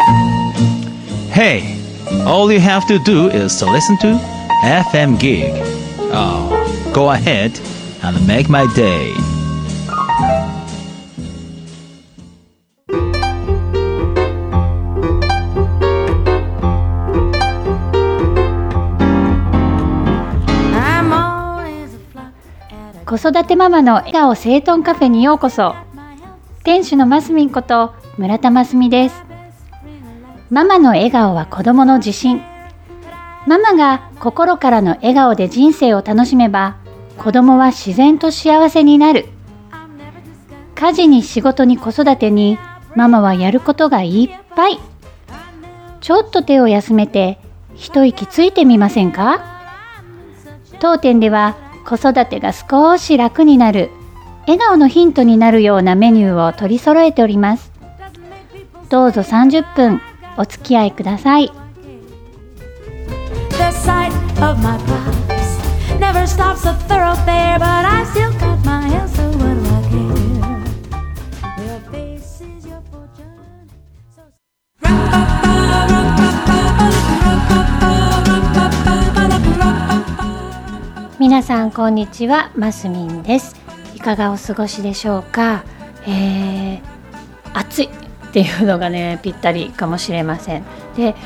Hey, all you have to do is to listen to FM Gig. Oh, go ahead and make my day. 子育てママの笑顔整頓カフェにようこそ。店主のますみんこと村田ますみです。ママの笑顔は子供の自信。ママが心からの笑顔で人生を楽しめば、子供は自然と幸せになる。家事に仕事に子育てに、ママはやることがいっぱい。ちょっと手を休めて一息ついてみませんか？当店では子育てが少し楽になる、笑顔のヒントになるようなメニューを取り揃えております。どうぞ30分お付き合いください。皆さんこんにちは、ますみんです。いかがお過ごしでしょうか？暑いっていうのがねぴったりかもしれません。で、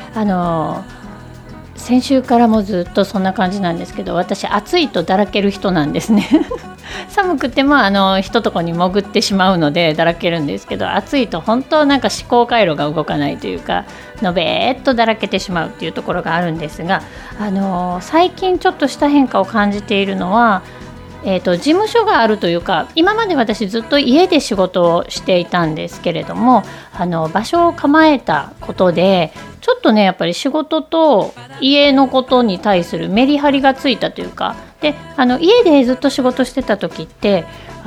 先週からもずっとそんな感じなんですけど、私暑いとだらける人なんですね寒くてもひととこに潜ってしまうのでだらけるんですけど、暑いと本当なんか思考回路が動かないというか、のべーっとだらけてしまうっていうところがあるんですが、最近ちょっとした変化を感じているのは、事務所があるというか、今まで私ずっと家で仕事をしていたんですけれども、場所を構えたことでちょっとねやっぱり仕事と家のことに対するメリハリがついたというか、で家でずっと仕事してた時って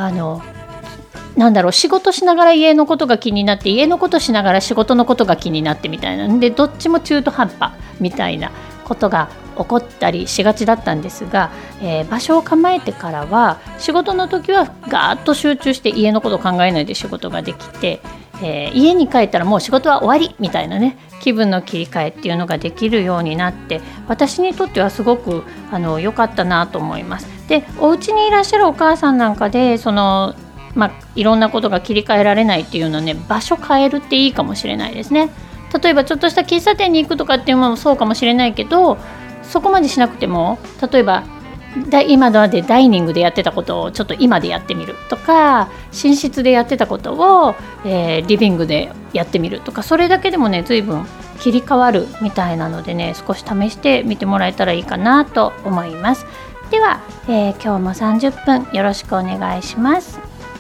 仕事しながら家のことが気になって、家のことしながら仕事のことが気になってみたいなで、どっちも中途半端みたいなことが起こったりしがちだったんですが、場所を構えてからは仕事の時はガーッと集中して家のことを考えないで仕事ができて、家に帰ったらもう仕事は終わりみたいなね、気分の切り替えっていうのができるようになって、私にとってはすごく良かったなと思います。で、お家にいらっしゃるお母さんなんかでいろんなことが切り替えられないっていうのはね、場所変えるっていいかもしれないですね。例えばちょっとした喫茶店に行くとかっていうのもそうかもしれないけど、そこまでしなくても、例えば今までダイニングでやってたことをちょっと今でやってみるとか、寝室でやってたことを、リビングでやってみるとか、それだけでもね随分切り替わるみたいなのでね、少し試してみてもらえたらいいかなと思います。では、今日も30分よろしくお願いします。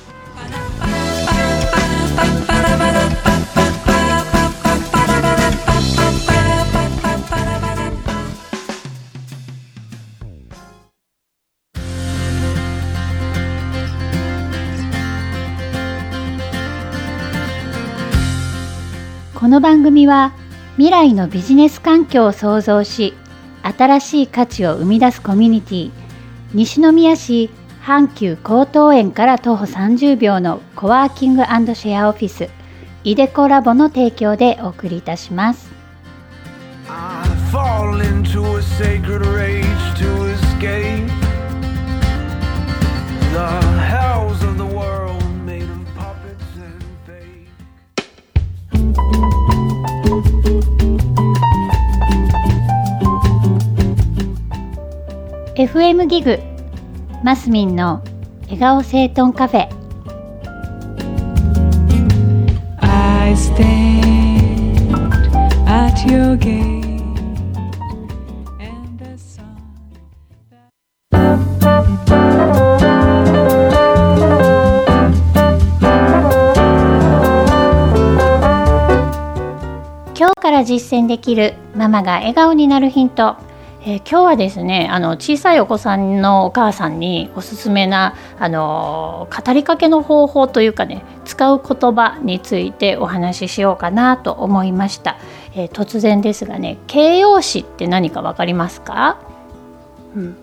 この番組は未来のビジネス環境を創造し、新しい価値を生み出すコミュニティ、西宮市阪急江東園から徒歩30秒のコワーキング&シェアオフィスイデコラボの提供でお送りいたします。FM ギグマスミンの笑顔整頓カフェ。 I stand at your gate and the sun 今日から実践できるママが笑顔になるヒント。今日はですね、小さいお子さんのお母さんにおすすめな語りかけの方法というかね、使う言葉についてお話ししようかなと思いました。突然ですがね、形容詞って何か分かりますか？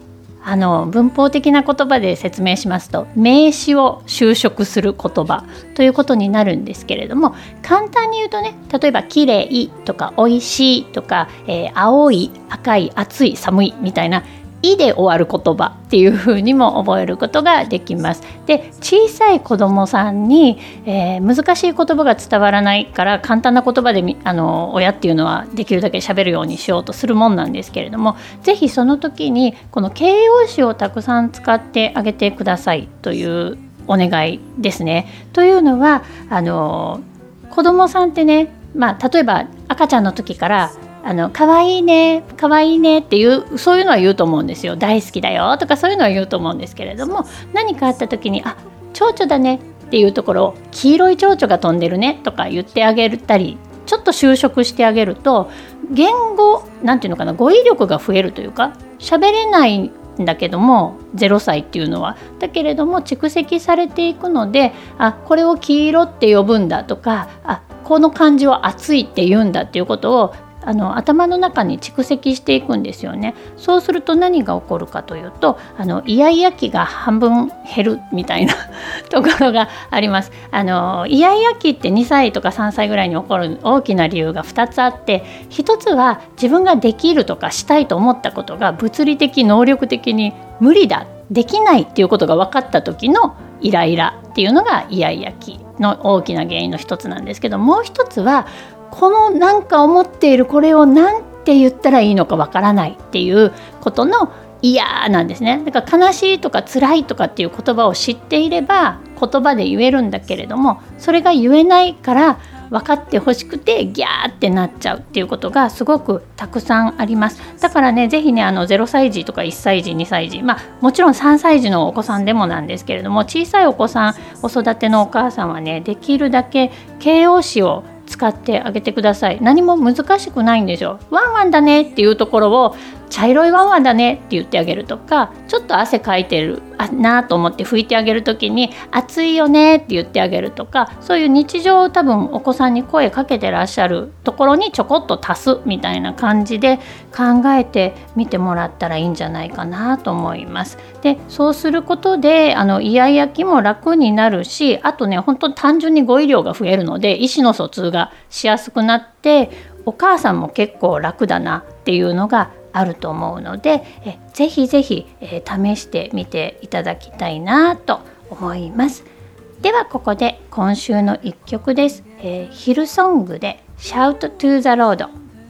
文法的な言葉で説明しますと、名詞を修飾する言葉ということになるんですけれども、簡単に言うとね、例えば綺麗とか美味しいとか、青い、赤い、暑い、寒いみたいな、いで終わる言葉っていう風にも覚えることができます。で、小さい子どもさんに、難しい言葉が伝わらないから簡単な言葉で親っていうのはできるだけ喋るようにしようとするもんなんですけれども、ぜひその時にこの形容詞をたくさん使ってあげてくださいというお願いですね。というのは子どもさんってね、例えば赤ちゃんの時からかわいいねかわいいねっていうそういうのは言うと思うんですよ。大好きだよとかそういうのは言うと思うんですけれども、何かあった時に蝶々だねっていうところを黄色い蝶々が飛んでるねとか言ってあげたり、ちょっと修飾してあげると言語なんていうのかな、語彙力が増えるというか、喋れないんだけども0歳っていうのはだけれども蓄積されていくので、これを黄色って呼ぶんだとか、この漢字を暑いって言うんだっていうことを頭の中に蓄積していくんですよね。そうすると何が起こるかというと、イヤイヤ期が半分減るみたいなところがあります。イヤイヤ期って2歳とか3歳ぐらいに起こる大きな理由が2つあって、1つは自分ができるとかしたいと思ったことが物理的能力的に無理だ、できないっていうことが分かった時のイライラっていうのがイヤイヤ期の大きな原因の一つなんですけど、もう一つはこのなんか思っているこれをなんて言ったらいいのかわからないっていうことの嫌なんですね。だから悲しいとか辛いとかっていう言葉を知っていれば言葉で言えるんだけれども、それが言えないから分かってほしくてギャーってなっちゃうっていうことがすごくたくさんあります。だからね、ぜひね0歳児とか1歳児2歳児、もちろん3歳児のお子さんでもなんですけれども、小さいお子さんお育てのお母さんはね、できるだけ形容詞を使ってあげてください。何も難しくないんですよ。ワンワンだねっていうところを茶色いワンワンだねって言ってあげるとか、ちょっと汗かいてるなと思って拭いてあげるときに暑いよねって言ってあげるとか、そういう日常を多分お子さんに声かけてらっしゃるところにちょこっと足すみたいな感じで考えてみてもらったらいいんじゃないかなと思います。で、そうすることでイヤイヤ期も楽になるし、あとね、本当に単純に語彙量が増えるので意思の疎通がしやすくなって、お母さんも結構楽だなっていうのがあると思うので、ぜひぜひ、試してみていただきたいなと思います。ではここで今週の一曲です。ヒルソングで Shout to the Road。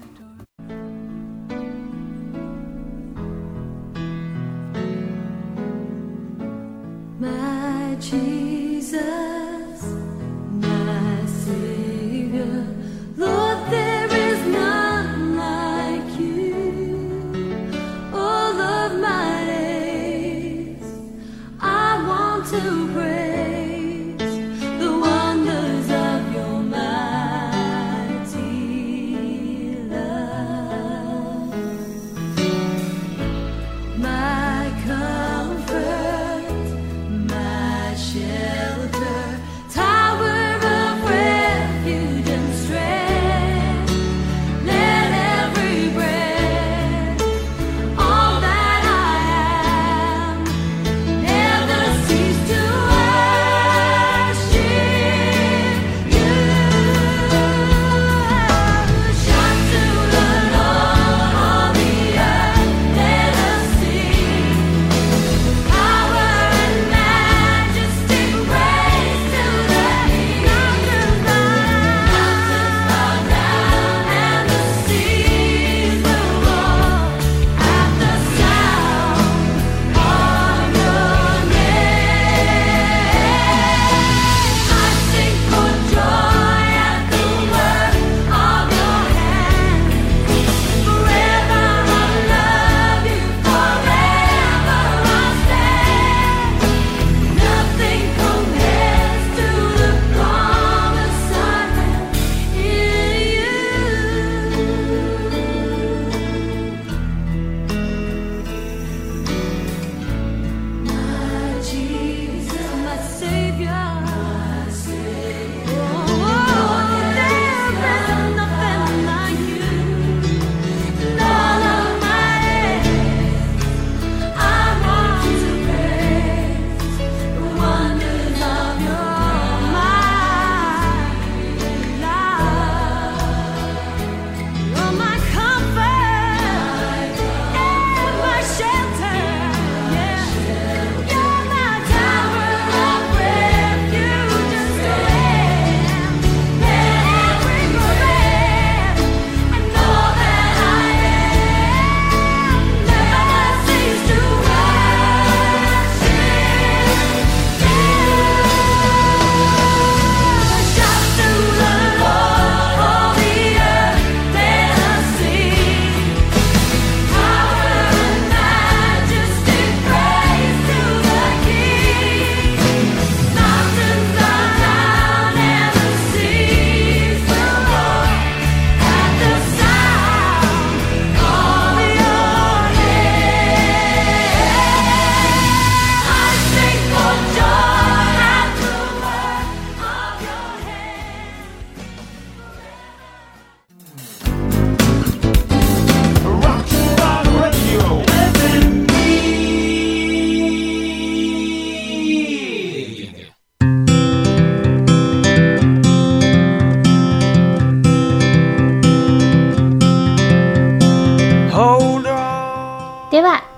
My Jesus, my Savior, Lord, there is none like you. All of my days, I want to praise the wonders of your mighty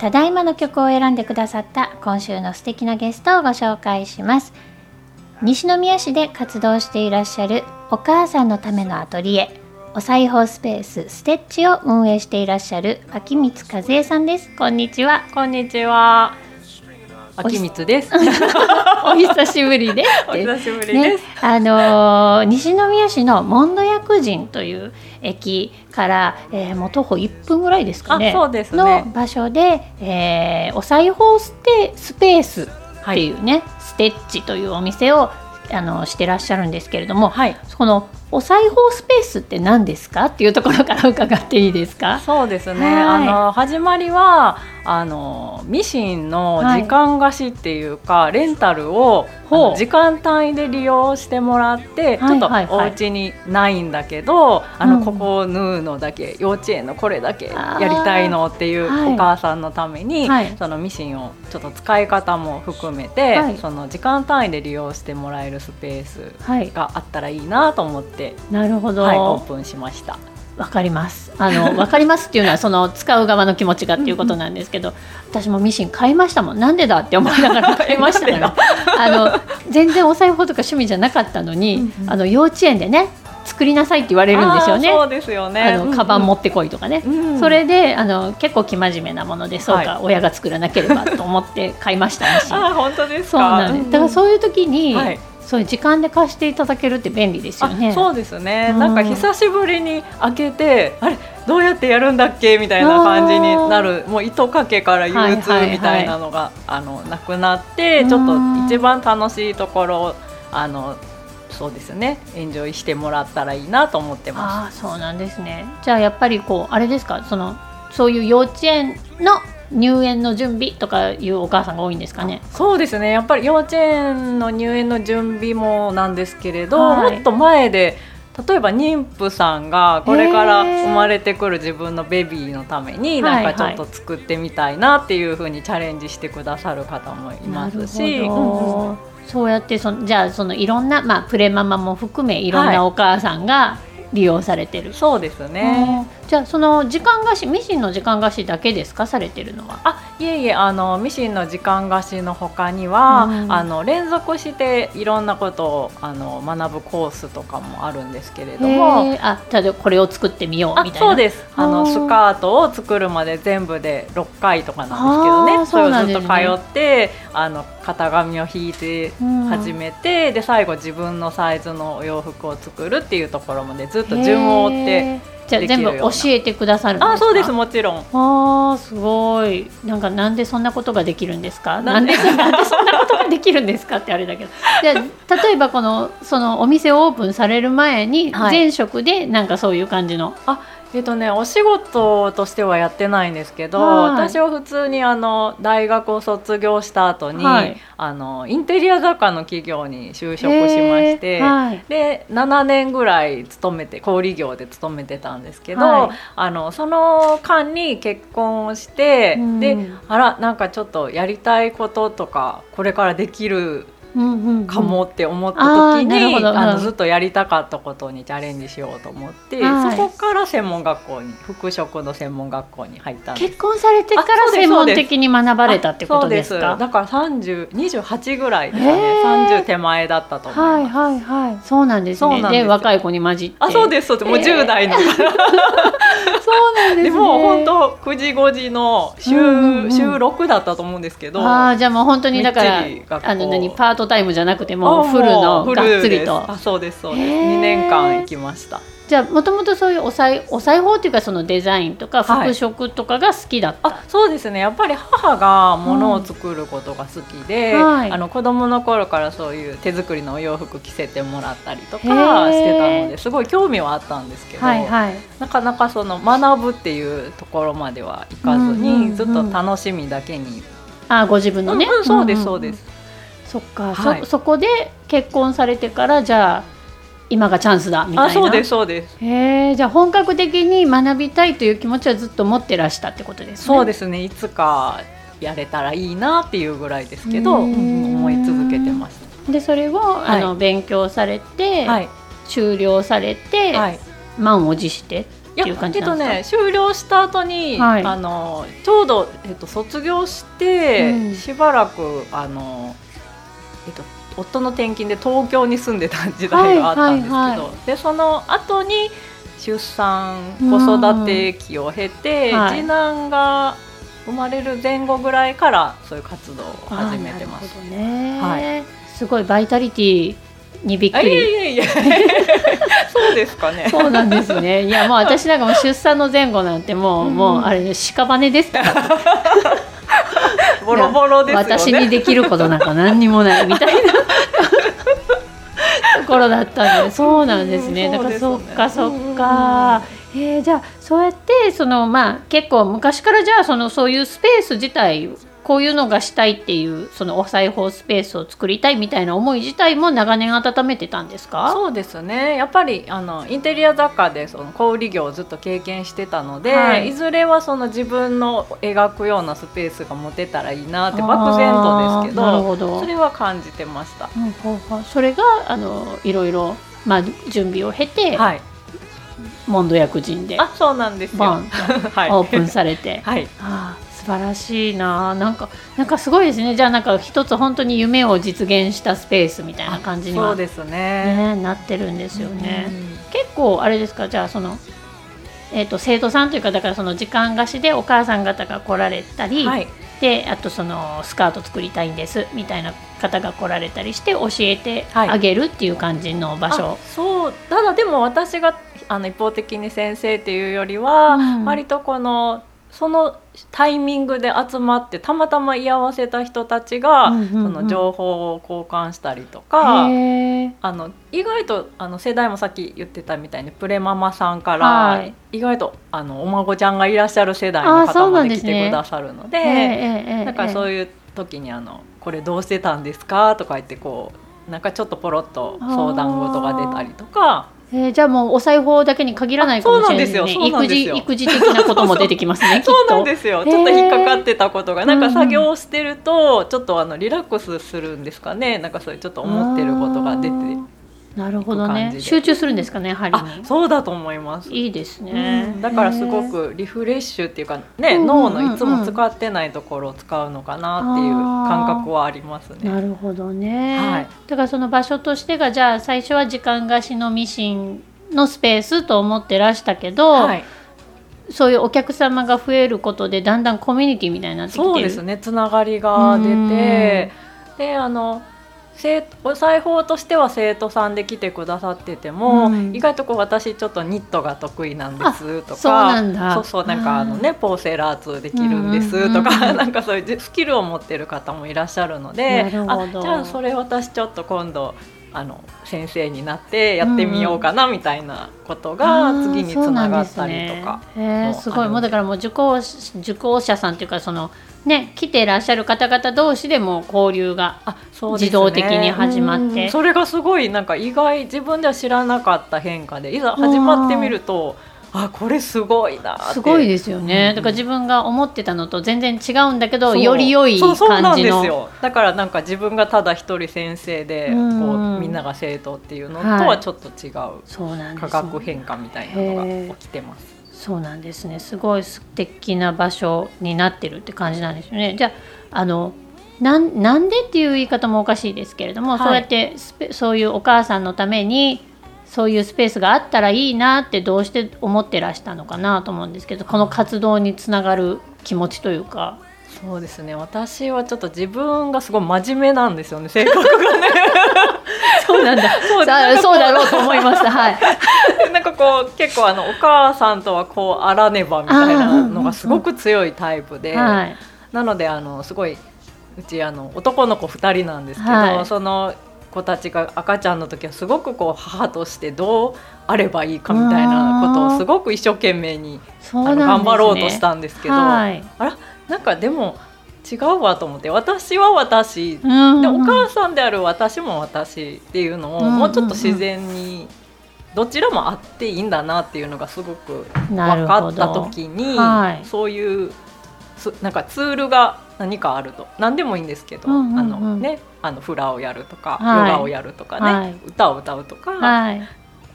ただいまの曲を選んでくださった今週の素敵なゲストをご紹介します。西宮市で活動していらっしゃるお母さんのためのアトリエ、お裁縫スペースステッチを運営していらっしゃる秋光和恵さんです。こんにちは。 こんにちは。秋光です。 お久しぶりです。 お久しぶりです。 西宮市の門戸薬人という駅から、もう徒歩1分ぐらいですかね。 そうですね。 の場所で、お裁縫スペースっていうね、ステッチというお店をしてらっしゃるんですけれども、はい、このお裁縫スペースって何ですかっていうところから伺っていいですか？ そうですね、はい、始まりはミシンの時間貸しっていうか、レンタルを時間単位で利用してもらって、ちょっとお家にないんだけど、ここを縫うのだけ、幼稚園のこれだけやりたいのっていうお母さんのために、そのミシンをちょっと使い方も含めて、その時間単位で利用してもらえるスペースがあったらいいなと思って、 なるほど、 オープンしました。 わかります。わかりますっていうのはその使う側の気持ちがっていうことなんですけど、私もミシン買いましたもん。なんでだって思いながら買いましたから全然お裁縫とか趣味じゃなかったのに、幼稚園でね作りなさいって言われるんですよね。 そうですよね。 カバン持ってこいとかね、それで結構生真面目なもので、そうか、親が作らなければと思って買いましたし。 本当ですか？ そうなんです。だからそういう時に、そういう時間で貸していただけるって便利ですよね。 そうですね、なんか久しぶりに開けて、あれどうやってやるんだっけみたいな感じになる、もう糸かけから憂鬱みたいなのが、なくなって、ちょっと一番楽しいところをそうですね、エンジョイしてもらったらいいなと思ってます。 そうなんですね。じゃあやっぱりあれですか、そういう幼稚園の入園の準備とかいうお母さんが多いんですかね？ そうですね、やっぱり幼稚園の入園の準備もなんですけれど、もっと前で、例えば妊婦さんがこれから生まれてくる自分のベビーのためになんかちょっと作ってみたいなっていう風にチャレンジしてくださる方もいますし、 そうやってじゃあいろんな、プレママも含めいろんなお母さんが利用されてる。 そうですね。 じゃあその時間貸し、ミシンの時間貸しだけですか、されてるのは？ いえいえ、ミシンの時間貸しの他には、連続していろんなことを学ぶコースとかもあるんですけれども、 例えばこれを作ってみようみたいな。 そうです。スカートを作るまで全部で6回とかなんですけどね、それをずっと通って型紙を引いて始めて、で最後自分のサイズのお洋服を作るっていうところまでずっと順を追ってじゃあ全部教えてくださるんですか？ そうです、もちろん。 すごい。なんでそんなことができるんですか？なんでそんなことができるんですかってあれだけど。で例えばそのお店をオープンされる前に、前職でなんかそういう感じの。 お仕事としてはやってないんですけど、私は普通に大学を卒業した後に、インテリア雑貨の企業に就職しまして、で7年ぐらい小売業で勤めてたんですけど、その間に結婚をして、でなんかちょっとやりたいこととかこれからできるかもって思った時に、ずっとやりたかったことにチャレンジしようと思って、そこから服飾の専門学校に入ったんです。 結婚されてから専門的に学ばれたってことですか？ そうです。だから28ぐらいですかね、30手前だったと思います。 そうなんですね。で若い子に混じって。 そうです、もう10代のそうなんですね。 でも本当9時5時の週6だったと思うんですけど、 じゃあもう本当にだからパートタイムじゃなくてもフルのがっつりと。 そうです、2年間行きました。 じゃあもともとそういうお裁縫っていうか、そのデザインとか服飾とかが好きだった？ そうですね、やっぱり母が物を作ることが好きで、子供の頃からそういう手作りのお洋服着せてもらったりとかしてたので、すごい興味はあったんですけど、なかなかその学ぶっていうところまではいかずに、ずっと楽しみだけに。 ご自分のね。 そうです、そうです。 そっか、そこで結婚されてから、じゃあ今がチャンスだみたいな。 そうです、そうです。 じゃあ本格的に学びたいという気持ちはずっと持ってらしたってことですね。 そうですね、いつかやれたらいいなっていうぐらいですけど、思い続けてました。 でそれを、勉強されて、修了されて、満を持してっていう感じなんですか？ 終了した後に、 はい、 ちょうど、卒業して、しばらく夫の転勤で東京に住んでた時代があったんですけど、はいはいはい、でその後に出産子育て期を経て、次男が生まれる前後ぐらいからそういう活動を始めてます。 なるほどね、はい、すごいバイタリティにびっくり。 いやそうですかね。 そうなんですね。いやもう私なんかもう出産の前後なんてもうあれ屍ですからボロボロですよね。 私にできることなんか何にもないみたいなところだったんで、そうなんですね。だからそっかそっか。じゃあそうやって結構昔からじゃあそういうスペース自体こういうのがしたいっていうそのお裁縫スペースを作りたいみたいな思い自体も長年温めてたんですか？ そうですね。やっぱりインテリア雑貨でその小売業をずっと経験してたので、はい、いずれはその自分の描くようなスペースが持てたらいいなって漠然とですけ どそれは感じてました。 それがいろいろ、準備を経て、はい、モンド薬人でそうなんですよバンとオープンされて、 はい、 素晴らしいな。なんかすごいですね。じゃあなんか一つ本当に夢を実現したスペースみたいな感じにはそうですね、 なってるんですよね。結構あれですか、じゃあ生徒さんというかだからその時間貸しでお母さん方が来られたり、はい、であとスカート作りたいんですみたいな方が来られたりして教えてあげるっていう感じの場所、 そうただでも私が一方的に先生っていうよりは、割とそのタイミングで集まってたまたま居合わせた人たちが、その情報を交換したりとか、意外と世代もさっき言ってたみたいにプレママさんから、はい、意外とお孫ちゃんがいらっしゃる世代の方まで来てくださるので、だからそういう時にこれどうしてたんですかとか言ってなんかちょっとポロッと相談事が出たりとか。 じゃあもうお裁縫だけに限らないかもしれないですね。育児的なことも出てきますね。 そうなんですよ。ちょっと引っかかってたことがなんか作業してるとちょっとリラックスするんですかね。なんかそういうちょっと思ってることが出て。 なるほどね。集中するんですかね、針に。 そうだと思います。 いいですね。 だからすごくリフレッシュっていうかね、脳のいつも使ってないところを使うのかなっていう感覚はありますね。 なるほどね。 はい、 だからその場所としてがじゃあ最初は時間貸しのミシンのスペースと思ってらしたけど、はい、そういうお客様が増えることでだんだんコミュニティみたいになってきてる。 そうですね。つながりが出て、でお裁縫としては生徒さんで来てくださってても、意外と私ちょっとニットが得意なんですとか、 そうなんだ。 そうなんかポーセラーツできるんですとか、なんかそういうスキルを持ってる方もいらっしゃるので、じゃあそれ私ちょっと今度先生になってやってみようかなみたいなことが次につながったりとか、 すごい。もうだからもう受講者さんというか来てらっしゃる方々同士でも交流が自動的に始まって、 それがすごいなんか意外、自分では知らなかった変化でいざ始まってみるとこれすごいなって。 すごいですよね。だから自分が思ってたのと全然違うんだけどより良い感じの。 そうなんですよ。だからなんか自分がただ一人先生でみんなが生徒っていうのとはちょっと違う化学変化みたいなのが起きてます。 そうなんですね。すごい素敵な場所になってるって感じなんですよね。じゃあなんでっていう言い方もおかしいですけれども、そうやってそういうお母さんのためにそういうスペースがあったらいいなってどうして思ってらしたのかなと思うんですけど、この活動につながる気持ちというか。 そうですね。私はちょっと自分がすごい真面目なんですよね、性格がね。 そうなんだ。そうだろうと思いました。はい。 なんか結構お母さんとはあらねばみたいなのがすごく強いタイプで、なのですごいうち男の子2人なんですけど、その子たちが赤ちゃんの時はすごく母としてどうあればいいかみたいなことをすごく一生懸命に頑張ろうとしたんですけど、なんかでも違うわと思って、私は私、でお母さんである私も私っていうのをもうちょっと自然にどちらもあっていいんだなっていうのがすごく分かった時に、そういうなんかツールが何かあると、何でもいいんですけど、フラをやるとか、ヨガをやるとかね、歌を歌うとか、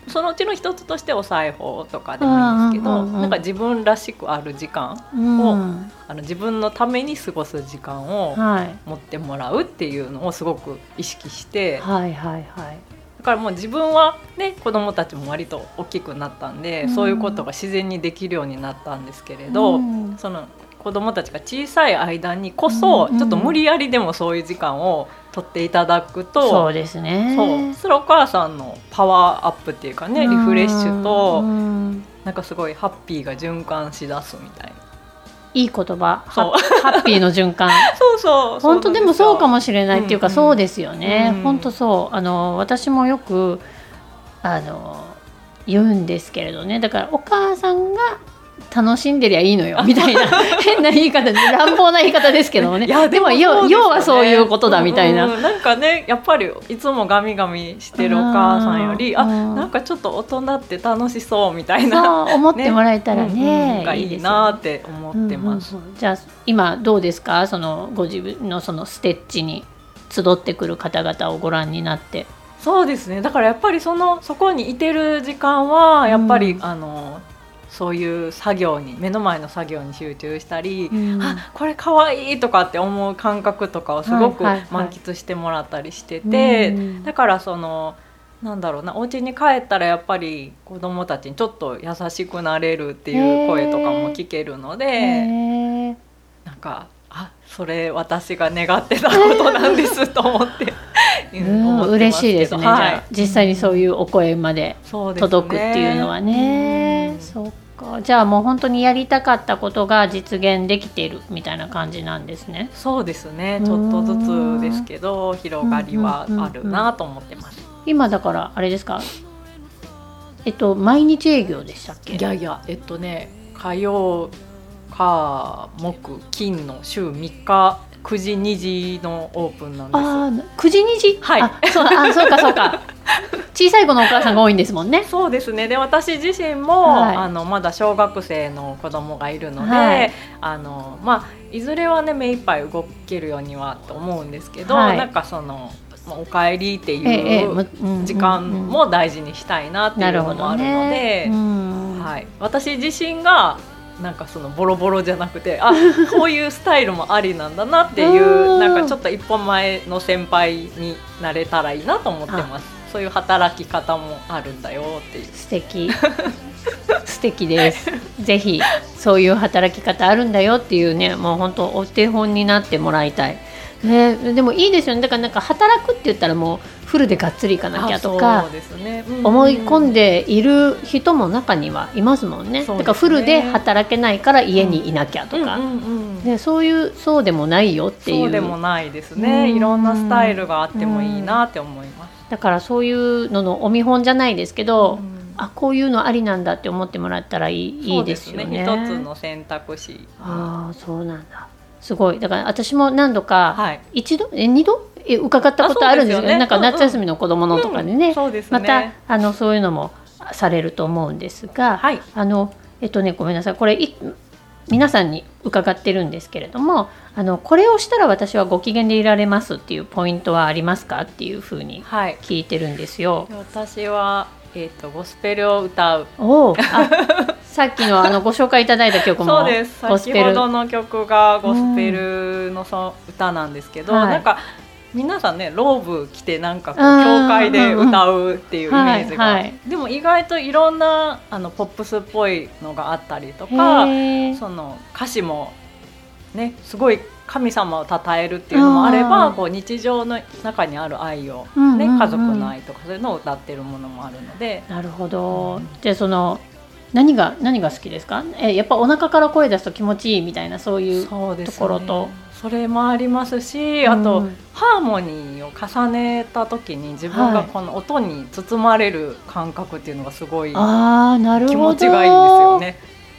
そのうちの一つとしてお裁縫とかでもいいんですけど、なんか自分らしくある時間を、自分のために過ごす時間を持ってもらうっていうのをすごく意識して、 はいはいはい、 だからもう自分はね、子どもたちも割と大きくなったんで、そういうことが自然にできるようになったんですけれど、その子どもたちが小さい間にこそ、ちょっと無理やりでもそういう時間を取っていただくと、 そうですね、 それお母さんのパワーアップっていうかね、リフレッシュと、なんかすごいハッピーが循環しだすみたいな。 いい言葉、ハッピーの循環そう本当でもそうかもしれないっていうか、そうですよね、本当そう。私もよく言うんですけれどね、だからお母さんが楽しんでりゃいいのよみたいな変な言い方で、乱暴な言い方ですけどもね。いやでも要はそういうことだみたいな、 なんかね、やっぱりいつもガミガミしてるお母さんより、なんかちょっと大人って楽しそうみたいな、 そう思ってもらえたらね、 がいいなって思ってます。 じゃあ今どうですか、そのご自分のそのステッチに集ってくる方々をご覧になって。 そうですね、だからやっぱりそこにいてる時間はやっぱり、そういう作業に、目の前の作業に集中したり、あ、これかわいいとかって思う感覚とかをすごく満喫してもらったりしてて、だからなんだろうな、お家に帰ったらやっぱり子どもたちにちょっと優しくなれるっていう声とかも聞けるので、なんかそれ私が願ってたことなんですと思って嬉しいですね、じゃあ実際にそういうお声まで届くっていうのはね。そうか、じゃあもう本当にやりたかったことが実現できているみたいな感じなんですね。 そうですね、ちょっとずつですけど広がりはあるなと思ってます。 今だからあれですか、毎日営業でしたっけ？ いや火曜火木金の週3日9時2時のオープンなんです。 9時2時、はい、そうか小さい子のお母さんが多いんですもんね。 そうですね。で私自身も、まだ小学生の子供がいるので、いずれはね目いっぱい動けるようにはと思うんですけど、なんかお帰りっていう時間も大事にしたいなっていうのもあるので、私自身がなんかボロボロじゃなくて、こういうスタイルもありなんだなっていうなんかちょっと一歩前の先輩になれたらいいなと思ってます。そういう働き方もあるんだよっていう。素敵です。ぜひそういう働き方あるんだよっていうね、もう本当お手本になってもらいたい。でもいいですよね。だからなんか働くって言ったらもうフルでがっつりいかなきゃとか、思い込んでいる人も中にはいますもんね。だからフルで働けないから家にいなきゃとか、そうでもないよっていう。 そうでもないですね。いろんなスタイルがあってもいいなって思います。 だからそういうののお見本じゃないですけど、こういうのありなんだって思ってもらったらいいですよね。 一つの選択肢。 そうなんだ。すごい。だから私も何度か2度伺ったことあるんですよね。なんか夏休みの子供のとかでね、またそういうのもされると思うんですが、ごめんなさい、これ皆さんに伺ってるんですけれども、これをしたら私はご機嫌でいられますっていうポイントはありますかっていうふうに聞いてるんですよ。 私はゴスペルを歌う。 さっきのご紹介いただいた曲もそうです。先ほどの曲がゴスペルの歌なんですけど、なんか皆さんねローブ着てなんかこう教会で歌うっていうイメージが、でも意外といろんなポップスっぽいのがあったりとか、歌詞もねすごい神様を称えるっていうのもあれば、こう日常の中にある愛を、家族の愛とかそういうのを歌ってるものもあるので。 なるほど。じゃあ何が好きですか？やっぱお腹から声出すと気持ちいいみたいなそういうところと、 それもありますし、あとハーモニーを重ねた時に自分がこの音に包まれる感覚っていうのがすごい気持ちがいいんですよね。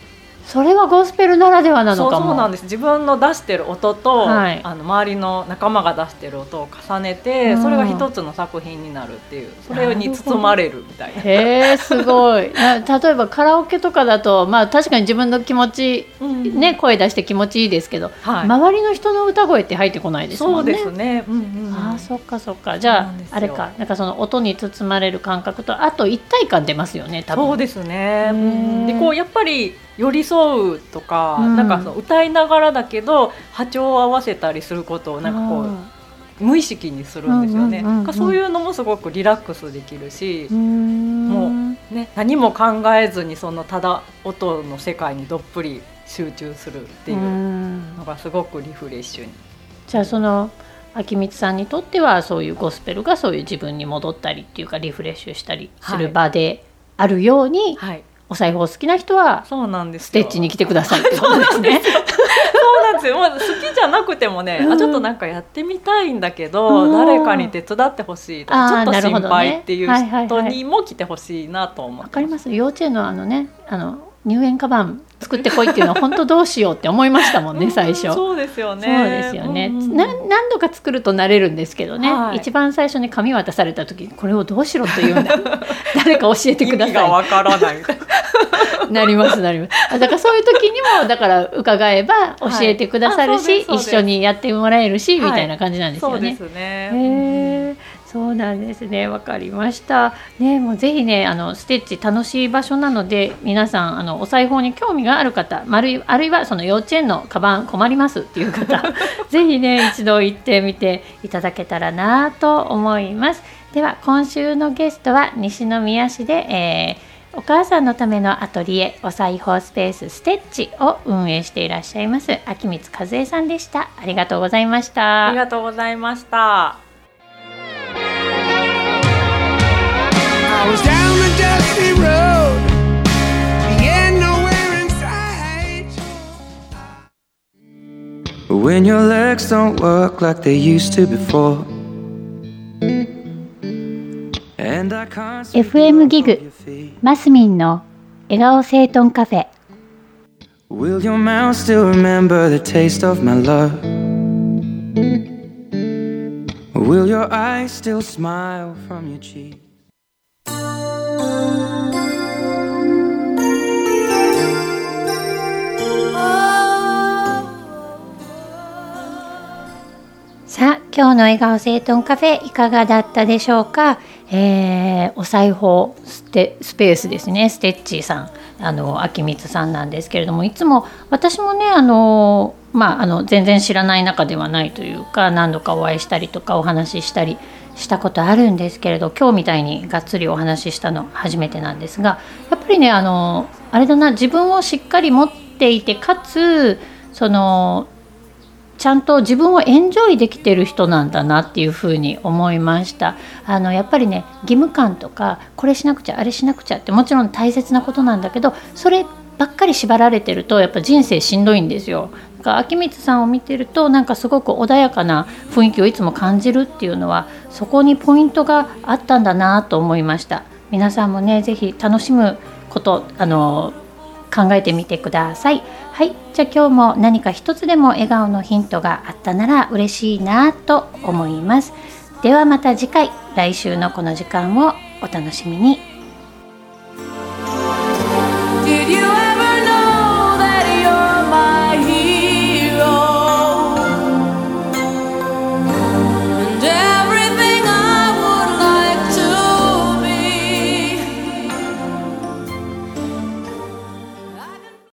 それはゴスペルならではなのかも。 そうなんです。自分の出してる音と、 はい、 周りの仲間が出してる音を重ねて、それが一つの作品になるっていう、それに包まれるみたいな。 へー、すごい。例えばカラオケとかだと、まあ、確かに自分の気持ち、ね、声出して気持ちいいですけど、はい、周りの人の歌声って入ってこないですもんね。 そうですね、 そっかそっか。じゃああれか、なんかその音に包まれる感覚と、あと一体感出ますよね、多分。 そうですね。でこうやっぱり寄り添うとか、なんかその歌いながらだけど波長を合わせたりすることをなんかこう無意識にするんですよね。そういうのもすごくリラックスできるし、もうね、何も考えずにそのただ音の世界にどっぷり集中するっていうのがすごくリフレッシュに。 じゃあその秋光さんにとってはそういうゴスペルがそういう自分に戻ったりっていうかリフレッシュしたりする場であるように、はい、お裁縫好きな人はステッチに来てくださいってことですね。 そうなんですよ。もう好きじゃなくてもね、ちょっとなんかやってみたいんだけど、誰かに手伝ってほしいとか、ちょっと心配っていう人にも来てほしいなと思って。わかります。幼稚園の入園カバン作ってこいっていうのは本当どうしようって思いましたもんね、最初。 そうですよね。 そうですよね。何度か作ると慣れるんですけどね、一番最初に紙渡された時にこれをどうしろというんだ誰か教えてください。意味がわからないみたいなります。だからそういう時にもだから伺えば教えてくださるし、一緒にやってもらえるし、みたいな感じなんですよね。 そうですね。 そうなんですね。わかりました。ね、もうぜひね、ステッチ楽しい場所なので、皆さんお裁縫に興味がある方、あるいはその幼稚園のカバン困りますっていう方、ぜひね一度行ってみていただけたらなと思います。では今週のゲストは西宮市で、お母さんのためのアトリエお裁縫スペースステッチを運営していらっしゃいます秋光和恵さんでした。ありがとうございました。 ありがとうございました。I was down the dusty road, getting nowhere inside. When your legs don't work like they used to before, and I can't FM ギグマスミンの笑顔整頓カフェ。 Will your mouth still remember the taste of my love? Will your eyes still smile from your cheek? さあ、今日の笑顔整頓カフェいかがだったでしょうか。お裁縫スペースですね、ステッチさん、秋光さんなんですけれども、いつも私もね全然知らない中ではないというか、何度かお会いしたりとかお話ししたりしたことあるんですけれど、今日みたいにがっつりお話ししたの初めてなんですが、やっぱりねあれだな、自分をしっかり持っていて、かつちゃんと自分をエンジョイできてる人なんだなっていうふうに思いました。やっぱりね、義務感とかこれしなくちゃあれしなくちゃってもちろん大切なことなんだけど、そればっかり縛られてるとやっぱ人生しんどいんですよ。だから秋光さんを見てるとなんかすごく穏やかな雰囲気をいつも感じるっていうのは、そこにポイントがあったんだなと思いました。皆さんもねぜひ楽しむこと考えてみてください。はい、じゃあ今日も何か一つでも笑顔のヒントがあったなら嬉しいなと思います。ではまた次回、来週のこの時間をお楽しみに。